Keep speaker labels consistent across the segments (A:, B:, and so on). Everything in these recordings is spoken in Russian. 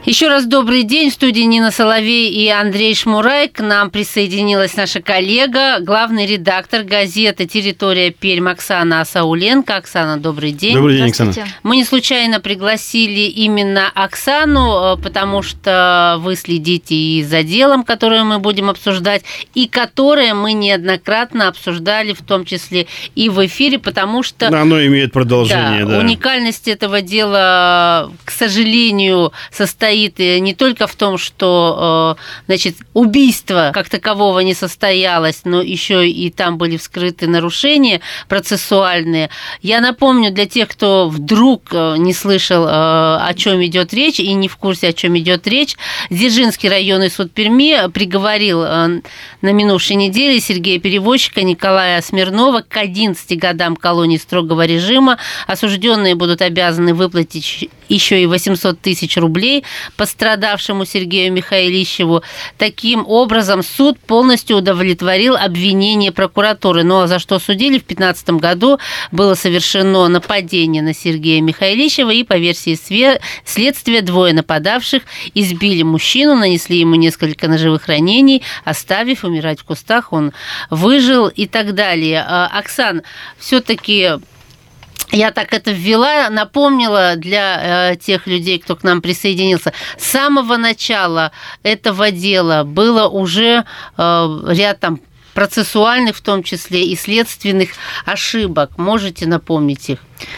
A: Еще раз добрый день. В студии Нина Соловей и Андрей Шмурай. К нам присоединилась наша коллега, главный редактор газеты «Территория Пермь» Оксана Асауленко. Оксана, добрый день.
B: Добрый день, Оксана.
A: Мы не случайно пригласили именно Оксану, потому что вы следите и за делом, которое мы будем обсуждать, и которое мы неоднократно обсуждали, в том числе и в эфире, потому что...
B: Оно имеет продолжение, да.
A: Уникальность этого дела, к сожалению, состоит не только в том, что, значит, убийство как такового не состоялось, но еще и там были вскрыты нарушения процессуальные. Я напомню для тех, кто вдруг не слышал, о чем идет речь и не в курсе, о чем идет речь, Дзержинский районный суд Перми приговорил на минувшей неделе Сергея Перевозчика, Николая Смирнова к 11 годам колонии строгого режима. Осужденные будут обязаны выплатить еще и 800 тысяч рублей пострадавшему Сергею Михайлищеву. Таким образом, суд полностью удовлетворил обвинение прокуратуры. Ну а за что судили? В 2015 году было совершено нападение на Сергея Михайлищева, и по версии следствия двое нападавших избили мужчину, нанесли ему несколько ножевых ранений, оставив умирать в кустах. Он выжил и так далее. Оксан, все-таки... Я так это ввела, напомнила для тех людей, кто к нам присоединился. С самого начала этого дела было уже ряд там процессуальных, в том числе и следственных ошибок. Можете напомнить их?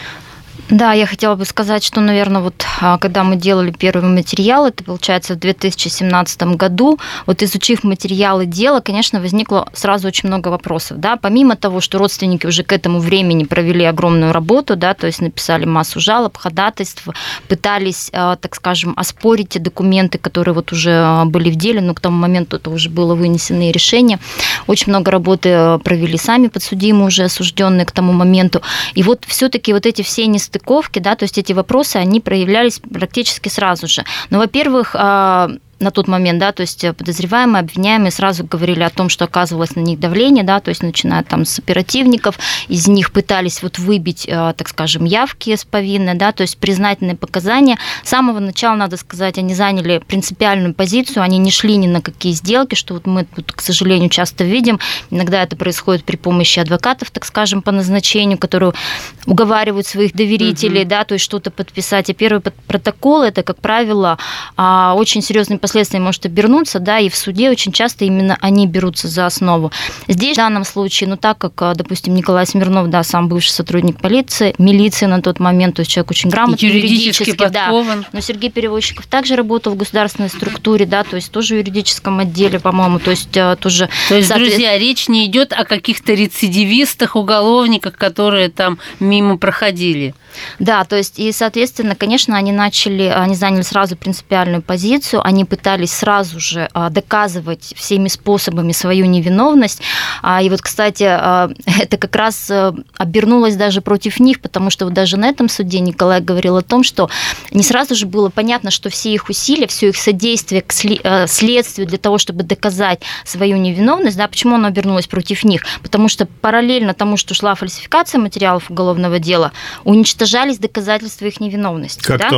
C: Да, я хотела бы сказать, что, наверное, вот когда мы делали первый материал, это, получается, в 2017 году, вот изучив материалы дела, конечно, возникло сразу очень много вопросов, да, помимо того, что родственники уже к этому времени провели огромную работу, да, то есть написали массу жалоб, ходатайств, пытались, так скажем, оспорить те документы, которые вот уже были в деле, но к тому моменту это уже было вынесенные решения. Очень много работы провели сами подсудимые, уже осужденные к тому моменту. И вот все-таки вот эти все нестыковки, да, то есть эти вопросы, они проявлялись практически сразу же. Но, во-первых, на тот момент, да, то есть подозреваемые, обвиняемые сразу говорили о том, что оказывалось на них давление, да, то есть начиная там с оперативников, из них пытались вот выбить, так скажем, явки с повинной, да, то есть признательные показания. С самого начала, надо сказать, они заняли принципиальную позицию, они не шли ни на какие сделки, что вот мы тут, к сожалению, часто видим. Иногда это происходит при помощи адвокатов, так скажем, по назначению, которые уговаривают своих доверителей, да, то есть что-то подписать. И первый протокол, это, как правило, очень серьезный последствия может обернуться, да, и в суде очень часто именно они берутся за основу. Здесь в данном случае, ну, так как, допустим, Николай Смирнов, да, сам бывший сотрудник полиции, милиции на тот момент, то есть человек очень грамотный, юридически подкован. Да, но Сергей Перевозчиков также работал в государственной структуре, да, то есть тоже в юридическом отделе, по-моему, то есть тоже...
A: То есть, друзья, речь не идет о каких-то рецидивистах, уголовниках, которые там мимо проходили.
C: Да, то есть, и, соответственно, конечно, они заняли сразу принципиальную позицию, они пытались сразу же доказывать всеми способами свою невиновность. И вот, кстати, это как раз обернулось даже против них, потому что вот даже на этом суде Николай говорил о том, что не сразу же было понятно, что все их усилия, все их содействие к следствию для того, чтобы доказать свою невиновность, да, почему оно обернулось против них? Потому что параллельно тому, что шла фальсификация материалов уголовного дела, уничтожались доказательства их невиновности.
B: Как
C: да?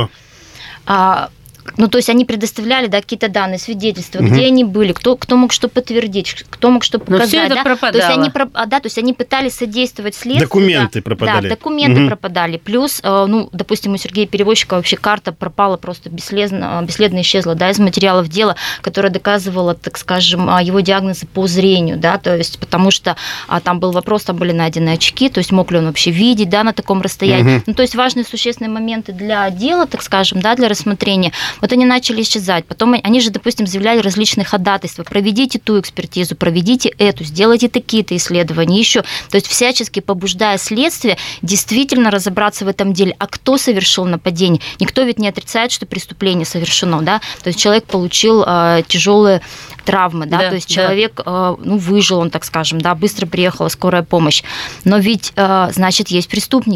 B: то?
C: Ну, то есть они предоставляли, да, какие-то данные, свидетельства, где они были, кто мог что подтвердить, кто мог что показать.
A: Но все это пропадало.
C: То есть они пытались содействовать следствию.
B: Документы пропадали.
C: Да, документы пропадали. Плюс, ну, допустим, у Сергея Перевозчика вообще карта пропала, просто бесследно исчезла, да, из материалов дела, которая доказывала, так скажем, его диагнозы по зрению, да, то есть потому что там был вопрос, там были найдены очки, то есть мог ли он вообще видеть, да, на таком расстоянии. Ну, то есть важные существенные моменты для дела, так скажем, да, для рассмотрения. Вот они начали исчезать. Потом они же, допустим, заявляли различные ходатайства. Проведите ту экспертизу, проведите эту, сделайте такие-то исследования еще. То есть всячески побуждая следствие действительно разобраться в этом деле. А кто совершил нападение? Никто ведь не отрицает, что преступление совершено, да? То есть человек получил тяжелые травмы, да? То есть человек, ну, выжил, он, так скажем, да, быстро приехала скорая помощь. Но ведь, значит, есть преступники.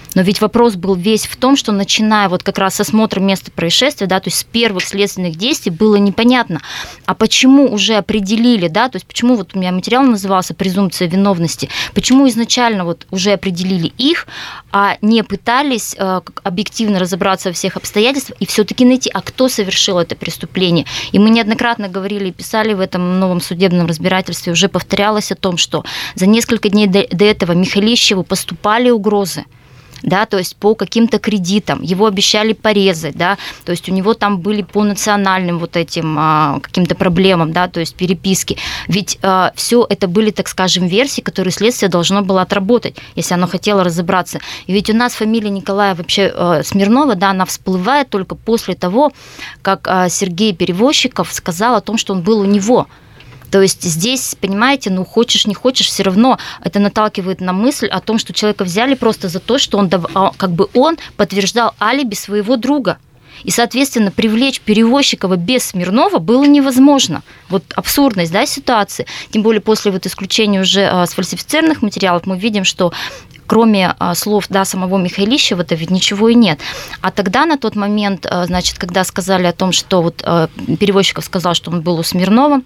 C: Но ведь вопрос был весь в том, что начиная вот как раз с осмотра места происшествия, да, то есть с первых следственных действий было непонятно, а почему уже определили, да, то есть почему вот у меня материал назывался «Презумпция виновности», почему изначально вот уже определили их, а не пытались объективно разобраться во всех обстоятельствах и все-таки найти, а кто совершил это преступление. И мы неоднократно говорили и писали в этом новом судебном разбирательстве, уже повторялось о том, что за несколько дней до этого Михалищеву поступали угрозы, да, то есть по каким-то кредитам, его обещали порезать, да, то есть у него там были по национальным вот этим каким-то проблемам, да, то есть переписки. Ведь все это были, так скажем, версии, которые следствие должно было отработать, если оно хотело разобраться. И ведь у нас фамилия Николая вообще Смирнова, да, она всплывает только после того, как Сергей Перевозчиков сказал о том, что он был у него. То есть здесь, понимаете, ну хочешь, не хочешь, все равно это наталкивает на мысль о том, что человека взяли просто за то, что он, как бы он подтверждал алиби своего друга. И, соответственно, привлечь Перевозчикова без Смирнова было невозможно. Вот абсурдность, да, ситуации. Тем более после вот исключения уже сфальсифицированных материалов мы видим, что кроме слов, да, самого Михалищева-то ведь ничего и нет. А тогда, на тот момент, значит, когда сказали о том, что вот Перевозчиков сказал, что он был у Смирнова,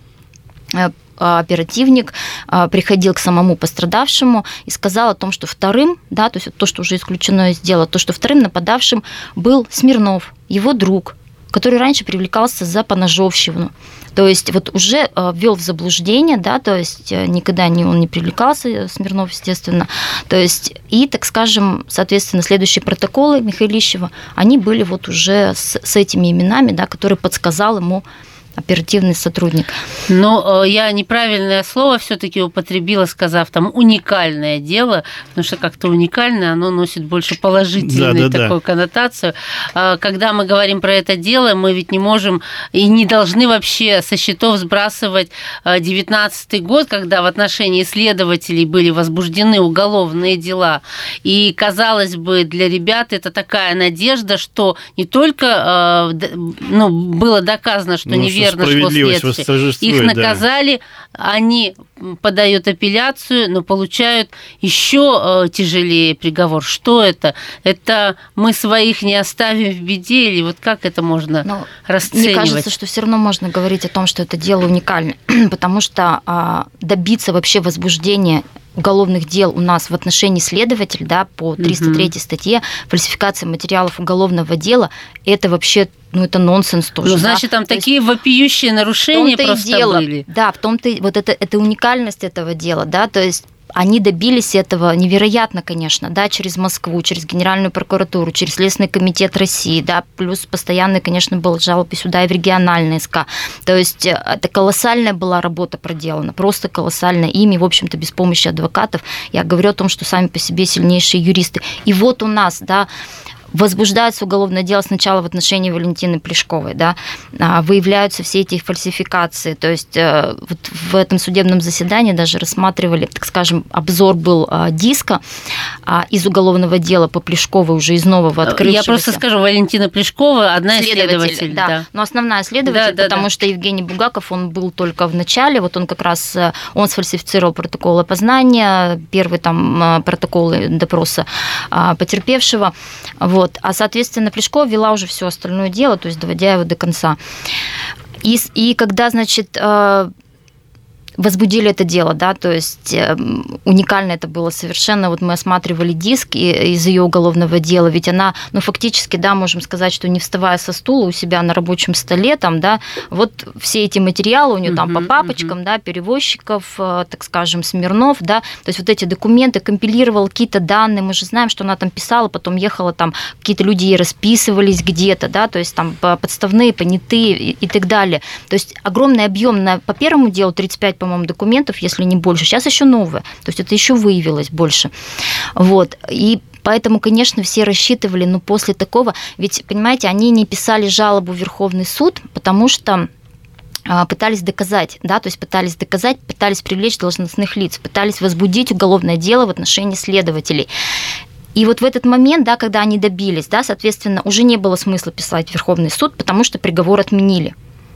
C: оперативник приходил к самому пострадавшему и сказал о том, что вторым, да, то есть то, что уже исключено из дела, то, что вторым нападавшим был Смирнов, его друг, который раньше привлекался за поножовщину. То есть вот уже ввел в заблуждение, да, то есть никогда он не привлекался, Смирнов, естественно. То есть и, так скажем, соответственно, следующие протоколы Михалищева, они были вот уже с этими именами, да, которые подсказал ему оперативный сотрудник.
A: Но я неправильное слово все-таки употребила, сказав там уникальное дело, потому что как-то уникальное, оно носит больше положительную такую коннотацию. Когда мы говорим про это дело, мы ведь не можем и не должны вообще со счетов сбрасывать 19-й год, когда в отношении следователей были возбуждены уголовные дела. И, казалось бы, для ребят это такая надежда, что не только было доказано, что неверно шло следствие. Их наказали, они подают апелляцию, но получают еще тяжелее приговор. Что это? Это мы своих не оставим в беде? Или вот как это можно расценивать?
C: Мне кажется, что все равно можно говорить о том, что это дело уникальное, потому что добиться вообще возбуждения уголовных дел у нас в отношении следователей, да, по 303 статье «Фальсификация материалов уголовного дела», это вообще, это нонсенс тоже.
A: Ну, значит, там такие вопиющие нарушения просто были.
C: Да, в том-то вот это уникальность этого дела, да, то есть они добились этого невероятно, конечно, да, через Москву, через Генеральную прокуратуру, через Следственный комитет России, да, плюс постоянно, конечно, был жалобы сюда и в региональные СК. То есть это колоссальная была работа проделана, просто колоссальная ими, в общем-то, без помощи адвокатов. Я говорю о том, что сами по себе сильнейшие юристы. И вот у нас, да, возбуждается уголовное дело сначала в отношении Валентины Плешковой, да, выявляются все эти фальсификации, то есть вот в этом судебном заседании даже рассматривали, так скажем, обзор был диска из уголовного дела по Плешковой, уже из нового открывшегося.
A: Я просто скажу, Валентина Плешкова, одна из следователей.
C: Да, но основная следователь, потому что Евгений Бугаков, он был только в начале, вот он как раз, он сфальсифицировал протокол опознания, первый там протокол допроса потерпевшего, вот. А, соответственно, Плешкова вела уже все остальное дело, то есть доводя его до конца. И когда, значит, возбудили это дело, да, то есть уникально это было совершенно. Вот мы осматривали диск из ее уголовного дела, ведь она, фактически, да, можем сказать, что не вставая со стула у себя на рабочем столе, там, да, вот все эти материалы у нее там по папочкам, да, Перевозчиков, так скажем, Смирнов, да, то есть вот эти документы, компилировала какие-то данные, мы же знаем, что она там писала, потом ехала там, какие-то люди ей расписывались где-то, да, то есть там подставные, понятые и так далее. То есть огромный объем по первому делу 35, по-моему, документов, если не больше. Сейчас еще новое. То есть это еще выявилось больше. Вот. И поэтому, конечно, все рассчитывали, но после такого... Ведь, понимаете, они не писали жалобу в Верховный суд, потому что пытались доказать, да, то есть пытались привлечь должностных лиц, пытались возбудить уголовное дело в отношении следователей. И вот в этот момент, да, когда они добились, да, соответственно, уже не было смысла писать в Верховный суд, потому что приговор отменили.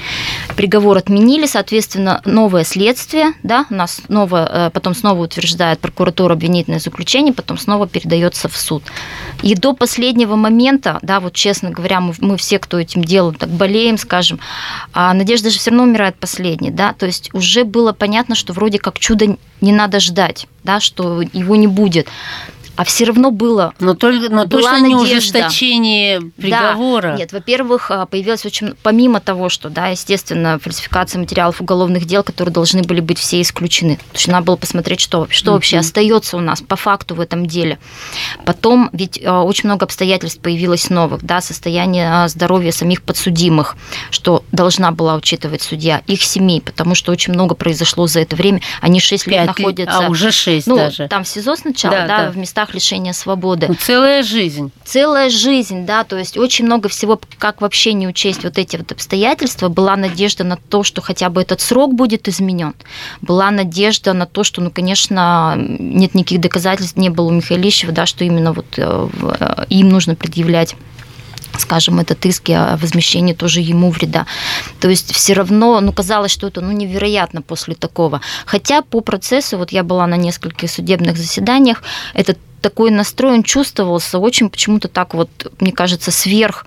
C: Приговор отменили, соответственно, новое следствие, да, у нас потом снова утверждает прокуратура обвинительное заключение, потом снова передается в суд. И до последнего момента, да, вот честно говоря, мы все, кто этим делом так болеем, скажем, а надежда же все равно умирает последней, да, то есть уже было понятно, что вроде как чуда не надо ждать, да, что его не будет. А все равно было.
A: Но точно не ужесточение приговора.
C: Да. Нет, во-первых, появилось очень, помимо того, что, да, естественно, фальсификация материалов уголовных дел, которые должны были быть все исключены. То есть надо было посмотреть, что вообще остается у нас по факту в этом деле. Потом, ведь очень много обстоятельств появилось новых, да, состояние здоровья самих подсудимых, что должна была учитывать судья, их семей, потому что очень много произошло за это время. Они 6 лет находятся.
A: А уже 6 даже.
C: Там в СИЗО сначала, да, в местах лишения свободы.
A: Целая жизнь.
C: Целая жизнь, да, то есть очень много всего, как вообще не учесть вот эти вот обстоятельства. Была надежда на то, что хотя бы этот срок будет изменен. Была надежда на то, что, конечно, нет никаких доказательств, не было у Михайлищева, да, что именно вот им нужно предъявлять, скажем, этот иск о возмещении тоже ему вреда. То есть все равно, казалось, что это невероятно после такого. Хотя по процессу, вот я была на нескольких судебных заседаниях, этот такой настрой, он чувствовался очень почему-то так вот, мне кажется, сверх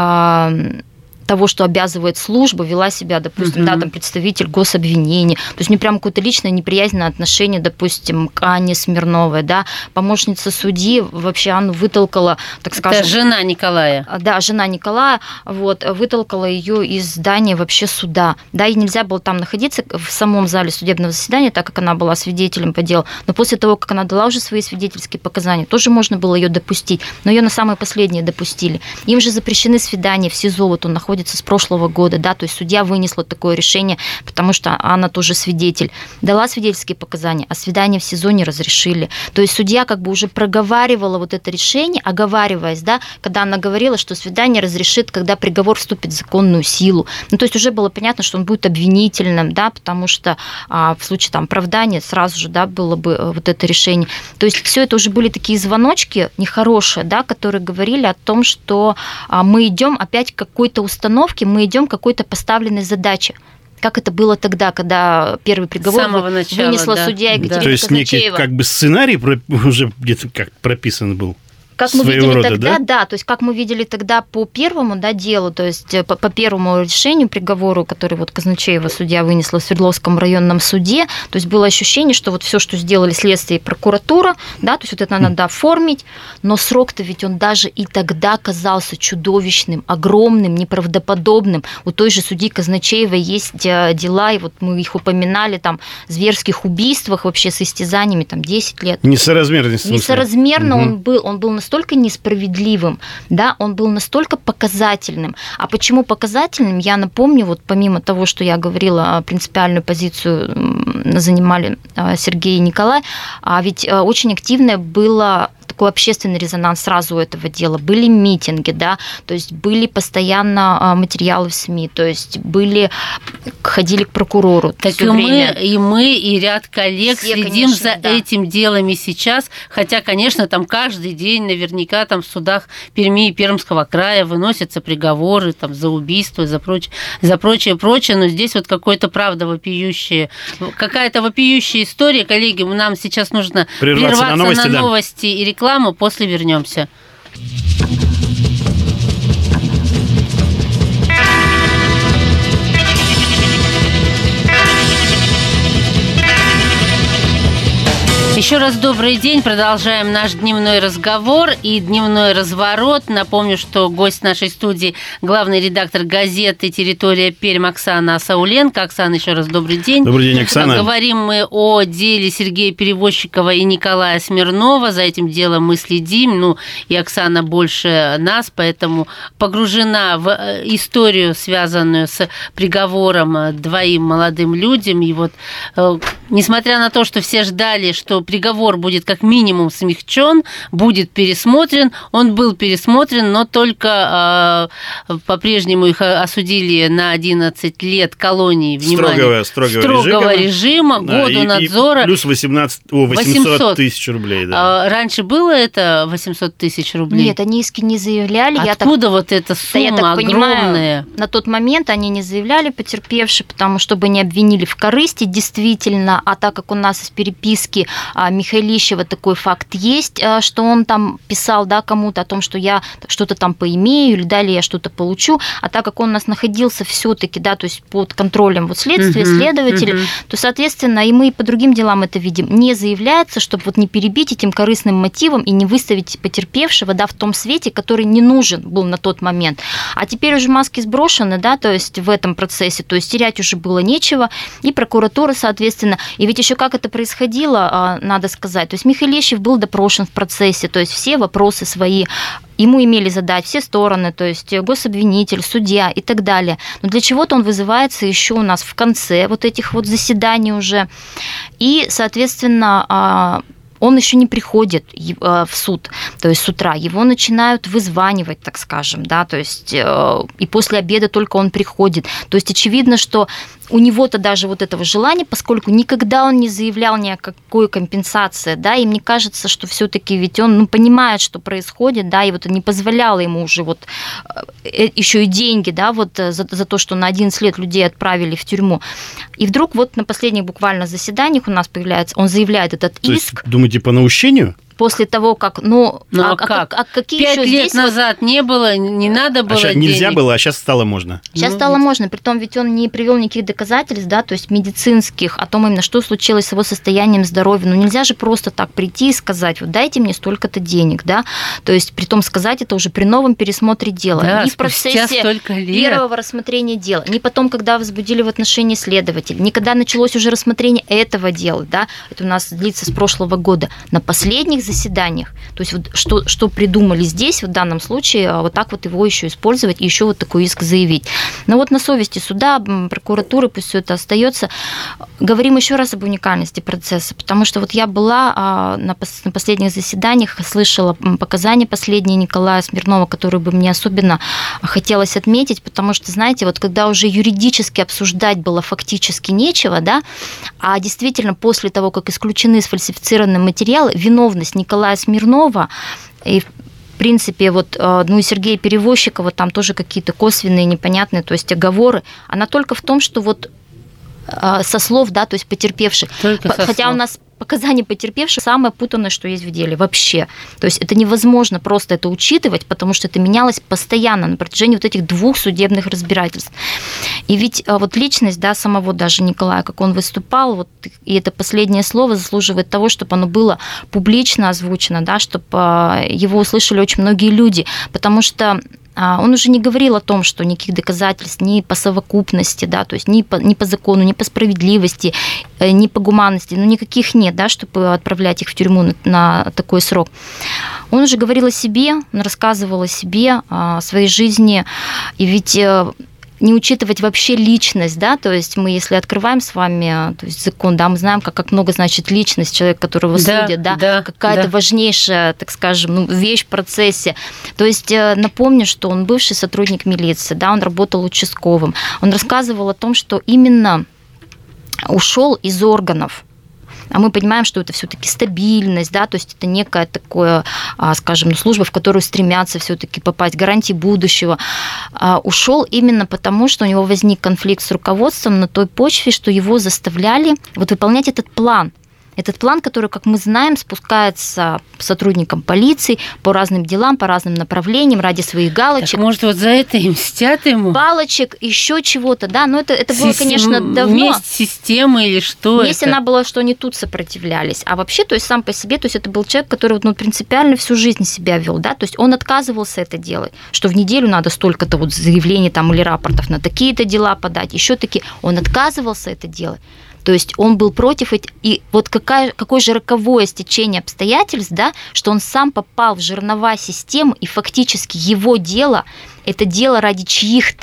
C: того, что обязывает служба, вела себя, допустим, да, там представитель гособвинения. То есть у нее прям какое-то личное неприязненное отношение, допустим, к Анне Смирновой, да, помощница судьи вообще Анну вытолкала, так скажем...
A: Это жена Николая.
C: Да, жена Николая, вот, вытолкала ее из здания вообще суда. Да, и нельзя было там находиться в самом зале судебного заседания, так как она была свидетелем по делу. Но после того, как она дала уже свои свидетельские показания, тоже можно было ее допустить. Но ее на самое последнее допустили. Им же запрещены свидания в СИЗО, вот он находится с прошлого года, да, то есть судья вынесла такое решение, потому что она тоже свидетель. Дала свидетельские показания, а свидания в СИЗО не разрешили. То есть судья как бы уже проговаривала вот это решение, оговариваясь, да, когда она говорила, что свидание разрешит, когда приговор вступит в законную силу. То есть уже было понятно, что он будет обвинительным, да, потому что в случае там оправдания сразу же, да, было бы вот это решение. То есть все это уже были такие звоночки нехорошие, да, которые говорили о том, что мы идем опять к какой-то установке, мы идем к какой-то поставленной задаче. Как это было тогда, когда первый приговор вынесла судья Екатерина Казначеева.
B: То есть некий как бы сценарий уже где-то как прописан был.
C: Как мы видели тогда, да, то есть как мы видели тогда по первому, да, делу, то есть по первому решению, приговору, который вот Казначеева судья вынесла в Свердловском районном суде, то есть было ощущение, что вот все, что сделали следствие и прокуратура, да, то есть вот это надо оформить, но срок-то ведь он даже и тогда казался чудовищным, огромным, неправдоподобным. У той же судьи Казначеевой есть дела, и вот мы их упоминали, там, зверских убийствах вообще с истязаниями, там, 10 лет. Несоразмерно он был настолько несправедливым, да, он был настолько показательным. А почему показательным? Я напомню, вот помимо того, что я говорила, принципиальную позицию занимали Сергей и Николай, ведь очень активное было такой общественный резонанс сразу у этого дела. Были митинги, да, то есть были постоянно материалы в СМИ, то есть ходили к прокурору.
A: Так и мы, и ряд коллег все, следим конечно, за этим делом и сейчас, хотя, конечно, там каждый день наверняка там в судах Перми и Пермского края выносятся приговоры там, за убийство, за прочее, но здесь вот какая-то вопиющая история. Коллеги, нам сейчас нужно прерваться на новости и рекламу, после вернемся. Еще раз добрый день. Продолжаем наш дневной разговор и дневной разворот. Напомню, что гость нашей студии – главный редактор газеты «Территория Пермь» Оксана Сауленко. Оксана, еще раз добрый день.
B: Добрый день, Оксана.
A: Говорим мы о деле Сергея Перевозчикова и Николая Смирнова. За этим делом мы следим. И Оксана больше нас, поэтому погружена в историю, связанную с приговором двоим молодым людям. И вот, несмотря на то, что все ждали, что приговор будет как минимум смягчен, будет пересмотрен. Он был пересмотрен, но только по-прежнему их осудили на 11 лет колонии. Строгого режима, году надзора.
B: И плюс 800 тысяч рублей. Да.
A: Раньше было это 800 тысяч рублей?
C: Нет, они иски не заявляли.
A: Откуда вот эта сумма огромная? Понимаю,
C: на тот момент они не заявляли, потерпевшие, потому чтобы не обвинили в корысти, действительно. А так как у нас из переписки Михайлищева такой факт есть, что он там писал, да, кому-то о том, что я что-то там поимею или далее я что-то получу, а так как он у нас находился все-таки, да, то есть под контролем вот следствия, следователей, то, соответственно, и мы по другим делам это видим, не заявляется, чтобы вот не перебить этим корыстным мотивом и не выставить потерпевшего, да, в том свете, который не нужен был на тот момент. А теперь уже маски сброшены, да, то есть в этом процессе, то есть терять уже было нечего, и прокуратура, соответственно, и ведь еще как это происходило, надо сказать, то есть Михайлищев был допрошен в процессе, то есть все вопросы свои ему имели задать все стороны, то есть гособвинитель, судья и так далее. Но для чего-то он вызывается еще у нас в конце вот этих вот заседаний уже. И, соответственно, он еще не приходит в суд, то есть с утра. Его начинают вызванивать, так скажем, да, то есть и после обеда только он приходит. То есть очевидно, что у него-то даже вот этого желания, поскольку никогда он не заявлял ни о какой компенсации, да, и мне кажется, что все-таки ведь он понимает, что происходит, да, и вот не позволяло ему уже вот еще и деньги, да, вот за то, что на 11 лет людей отправили в тюрьму. И вдруг вот на последних буквально заседаниях у нас появляется, он заявляет этот иск.
B: Думаете, по наущению?
C: После того, как... какие
A: 5
C: еще
A: лет
C: здесь
A: назад не было, не надо было
B: денег. Нельзя было, а сейчас стало можно.
C: Сейчас стало можно, притом ведь он не привел никаких доказательств, да, то есть медицинских, о том именно, что случилось с его состоянием здоровья. Ну, нельзя же просто так прийти и сказать, вот дайте мне столько-то денег, да, то есть притом сказать это уже при новом пересмотре дела.
A: Да,
C: не в процессе первого рассмотрения дела, не потом, когда возбудили в отношении следователя, не когда началось уже рассмотрение этого дела, да, это у нас длится с прошлого года, на последних заседаниях. То есть вот что придумали здесь, в данном случае, вот так вот его еще использовать и еще вот такой иск заявить. Но вот на совести суда, прокуратуры, пусть все это остается. Говорим еще раз об уникальности процесса, потому что вот я была на последних заседаниях, слышала показания последние Николая Смирнова, которые бы мне особенно хотелось отметить, потому что, знаете, вот когда уже юридически обсуждать было фактически нечего, да, а действительно после того, как исключены сфальсифицированные материалы, виновность Николая Смирнова и в принципе, вот, ну и Сергея Перевозчикова, там тоже какие-то косвенные, непонятные, то есть оговоры, она только в том, что вот со слов, да, то есть потерпевших. Хотя у нас показания потерпевших самое путанное, что есть в деле вообще. То есть это невозможно просто это учитывать, потому что это менялось постоянно на протяжении вот этих 2 судебных разбирательств. И ведь вот личность, да, самого даже Николая, как он выступал, вот, и это последнее слово заслуживает того, чтобы оно было публично озвучено, да, чтобы его услышали очень многие люди, потому что он уже не говорил о том, что никаких доказательств ни по совокупности, да, то есть ни по закону, ни по справедливости, ни по гуманности, ну, никаких нет, да, чтобы отправлять их в тюрьму на такой срок. Он уже говорил о себе, он рассказывал о себе, о своей жизни, и ведь не учитывать вообще личность, да, то есть мы, если открываем с вами, то есть закон, да, мы знаем, как много значит личность человека, которого судят, да, какая-то важнейшая, так скажем, вещь в процессе. То есть напомню, что он бывший сотрудник милиции, да, он работал участковым. Он рассказывал о том, что именно ушел из органов. А мы понимаем, что это все-таки стабильность, да, то есть это некая такая, скажем, служба, в которую стремятся все-таки попасть, гарантии будущего. Ушел именно потому, что у него возник конфликт с руководством на той почве, что его заставляли вот выполнять этот план. Этот план, который, как мы знаем, спускается сотрудникам полиции по разным делам, по разным направлениям, ради своих галочек.
A: Так, может, вот за это и мстят ему?
C: Палочек, еще чего-то, да, но это было, конечно, давно.
A: Месть системы или что
C: Месть
A: это?
C: Она была, что они тут сопротивлялись. А вообще, то есть сам по себе, то есть это был человек, который принципиально всю жизнь себя вел, да, то есть он отказывался это делать, что в неделю надо столько-то вот заявлений там или рапортов на такие-то дела подать, еще такие. Он отказывался это делать. То есть он был против этих. И вот какое же роковое стечение обстоятельств, да, что он сам попал в жернова системы, и фактически его дело – это дело ради чьих-то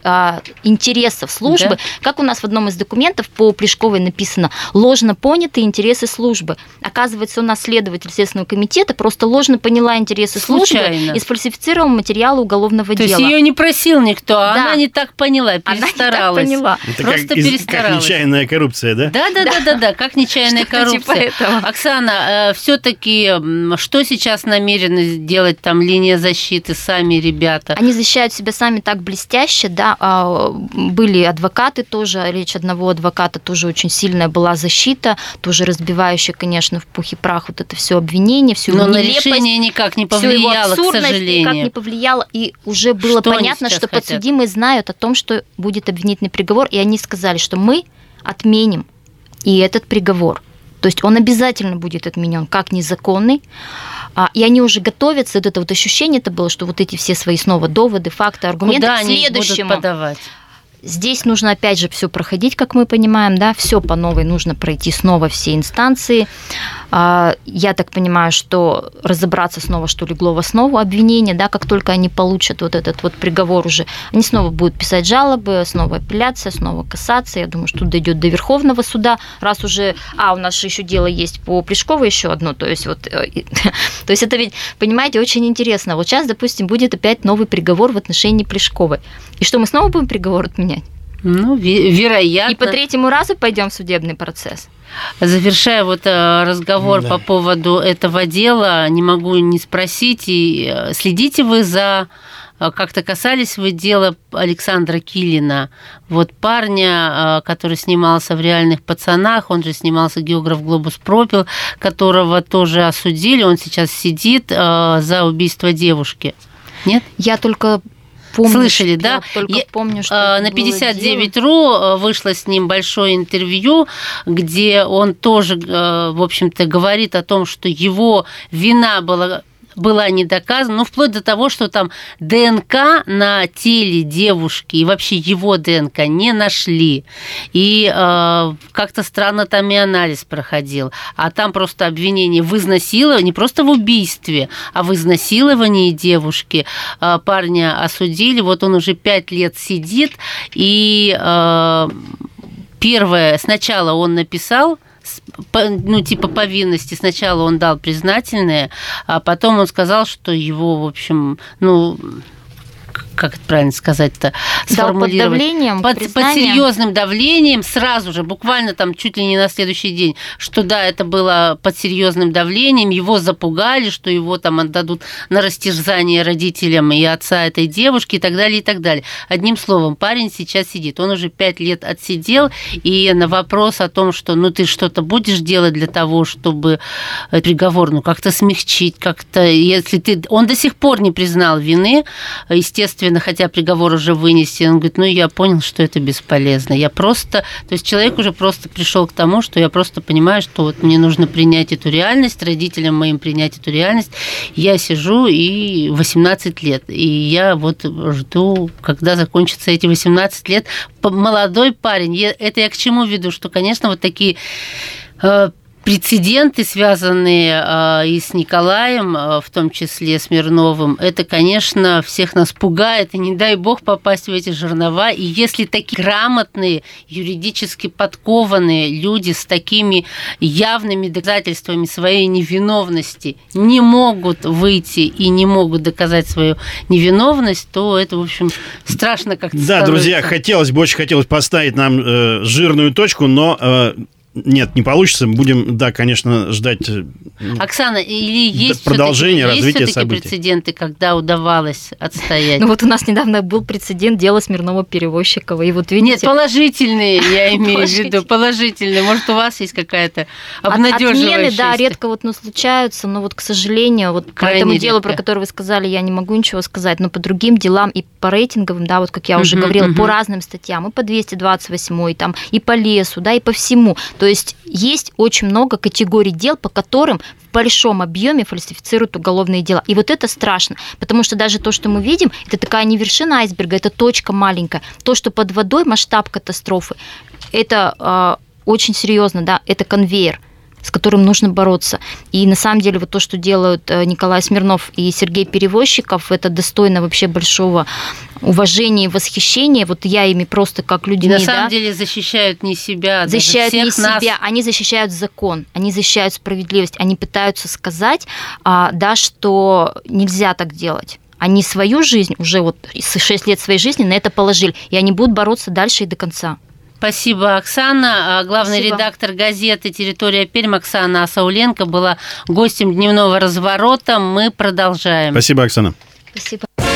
C: интересов службы,
A: Да.
C: как у нас в одном из документов по Плешковой написано «ложно понятые интересы службы». Оказывается, у нас следователь Следственного комитета просто ложно поняла интересы
A: Случайно.
C: службы и сфальсифицировала материалы уголовного
A: То
C: дела.
A: есть ее не просил никто, а
C: Да.
A: она не так поняла,
C: Она не так
A: перестаралась.
C: поняла.
B: Это
A: Просто
B: как
A: перестаралась.
B: нечаянная коррупция, да?
A: Да, как нечаянная
C: Что-то типа
A: коррупция.
C: этого.
A: Оксана, все-таки что сейчас намерены сделать там линия защиты, сами ребята?
C: Они защищают себя сами так блестяще, да, были адвокаты тоже, речь одного адвоката тоже очень сильная была защита, тоже разбивающая, конечно, в пух и прах вот это все обвинение, всю
A: Но
C: его
A: на
C: нелепость,
A: решение никак не
C: всю его
A: повлияло, к
C: абсурдность,
A: сожалению.
C: никак не повлияло, и уже было
A: Что они
C: понятно,
A: сейчас
C: что
A: хотят?
C: подсудимые знают о том, что будет обвинительный приговор, и они сказали, что мы отменим и этот приговор. То есть он обязательно будет отменен как незаконный. И они уже готовятся, вот это вот ощущение это было, что вот эти все свои снова доводы, факты, аргументы
A: Куда
C: к
A: они
C: следующему.
A: будут подавать?
C: Здесь нужно опять же все проходить, как мы понимаем, да, все по новой нужно пройти снова все инстанции. Я так понимаю, что разобраться снова, что легло в основу обвинения, да, как только они получат вот этот вот приговор уже, они снова будут писать жалобы, снова апелляция, снова кассация. Я думаю, что тут дойдет до Верховного суда, раз уже, у нас же еще дело есть по Плешковой еще одно, то есть вот, то есть это ведь, понимаете, очень интересно. Вот сейчас, допустим, будет опять новый приговор в отношении Плешковой. И что, мы снова будем приговор отменять?
A: Ну, вероятно.
C: И по третьему разу пойдем в судебный процесс?
A: Завершая вот разговор по поводу этого дела, не могу не спросить, и следите вы за... Как-то касались вы дела Александра Килина, вот парня, который снимался в «Реальных пацанах», он же снимался «Географ Глобус пропил», которого тоже осудили, он сейчас сидит за убийство девушки. Нет?
C: Я только помню,
A: слышали, да?
C: Помню, что
A: на 59.ru вышло с ним большое интервью, где он тоже, в общем-то, говорит о том, что его вина была не доказана, ну, вплоть до того, что там ДНК на теле девушки и вообще его ДНК не нашли. И как-то странно там и анализ проходил. А там просто обвинение в изнасиловании, не просто в убийстве, а в изнасиловании девушки. Парня осудили, вот он уже 5 лет сидит, и первое, сначала он написал, ну, типа повинности. Сначала он дал признательное, а потом он сказал, что его, в общем, ну, как это правильно сказать-то, сформулировать? Под серьезным давлением сразу же, буквально там чуть ли не на следующий день, что да, это было под серьезным давлением, его запугали, что его там отдадут на растерзание родителям и отца этой девушки и так далее, и так далее. Одним словом, парень сейчас сидит, он уже 5 лет отсидел, и на вопрос о том, что ну ты что-то будешь делать для того, чтобы приговор, ну как-то смягчить, как-то, если ты... Он до сих пор не признал вины, естественно, хотя приговор уже вынесен, он говорит, ну, я понял, что это бесполезно. Я просто... То есть человек уже просто пришел к тому, что я просто понимаю, что вот мне нужно принять эту реальность, родителям моим принять эту реальность. Я сижу и 18 лет, и я вот жду, когда закончатся эти 18 лет. Молодой парень, это я к чему веду, что, конечно, вот такие... прецеденты, связанные и с Николаем, в том числе Смирновым, это, конечно, всех нас пугает, и не дай бог попасть в эти жернова. И если такие грамотные, юридически подкованные люди с такими явными доказательствами своей невиновности не могут выйти и не могут доказать свою невиновность, то это, в общем, страшно как-то
B: становится. Да, друзья, очень хотелось поставить нам жирную точку, но... Нет, не получится. Будем, да, конечно, ждать
A: Оксана, или есть
B: продолжение, развития событий.
A: Прецеденты, когда удавалось отстоять?
C: Ну вот у нас недавно был прецедент дела Смирнова-Перевозчикова. И вот видите...
A: Нет, положительные, я имею в виду, положительные. Может, у вас есть какая-то обнадеживающая?
C: Отмены, да, редко вот, случаются, но вот, к сожалению, вот по этому делу, про которое вы сказали, я не могу ничего сказать, но по другим делам и по рейтинговым, да, вот как я уже говорила, по разным статьям, и по 228, и там, и по лесу, да, и по всему. То есть очень много категорий дел, по которым в большом объеме фальсифицируют уголовные дела. И вот это страшно, потому что даже то, что мы видим, это такая не вершина айсберга, это точка маленькая. То, что под водой масштаб катастрофы, это очень серьезно, да, это конвейер, с которым нужно бороться. И на самом деле вот то, что делают Николай Смирнов и Сергей Перевозчиков, это достойно вообще большого уважение и восхищение. Вот я ими просто как людьми,
A: на самом деле защищают не себя,
C: защищают
A: даже
C: не
A: всех нас.
C: себя, они защищают закон, они защищают справедливость, они пытаются сказать, да, что нельзя так делать. Они свою жизнь, уже вот 6 лет своей жизни на это положили, и они будут бороться дальше и до конца.
A: Спасибо, Оксана. Главный редактор газеты «Территория Пермь» Оксана Асауленко была гостем дневного разворота. Мы продолжаем.
B: Спасибо, Оксана.
C: Спасибо.